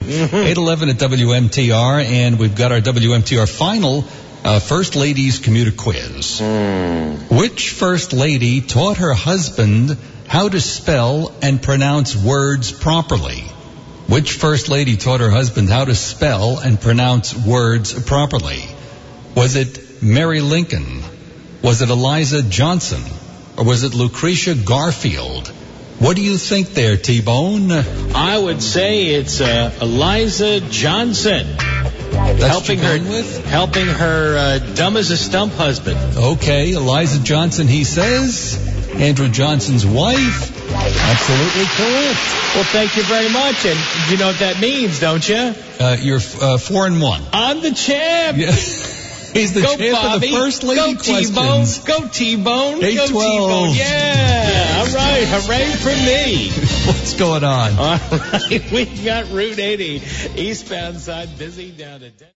8:11 at WMTR, and we've got our WMTR final First Ladies Commuter Quiz. Which First Lady taught her husband how to spell and pronounce words properly? Which First Lady taught her husband how to spell and pronounce words properly? Was it Mary Lincoln? Was it Eliza Johnson? Or was it Lucretia Garfield? What do you think there, T-Bone? I would say it's Eliza Johnson. Helping her dumb as a stump husband. Okay, Eliza Johnson, he says. Andrew Johnson's wife. Absolutely correct. Well, thank you very much. And you know what that means, don't you? You're 4-1. I'm the champ. Yeah. He's the champ of the First Lady questions. Go T-Bone. 8-12. Go T-Bone. Yeah. All right. Hooray for me. What's going on? All right. We got Route 80 eastbound side busy down to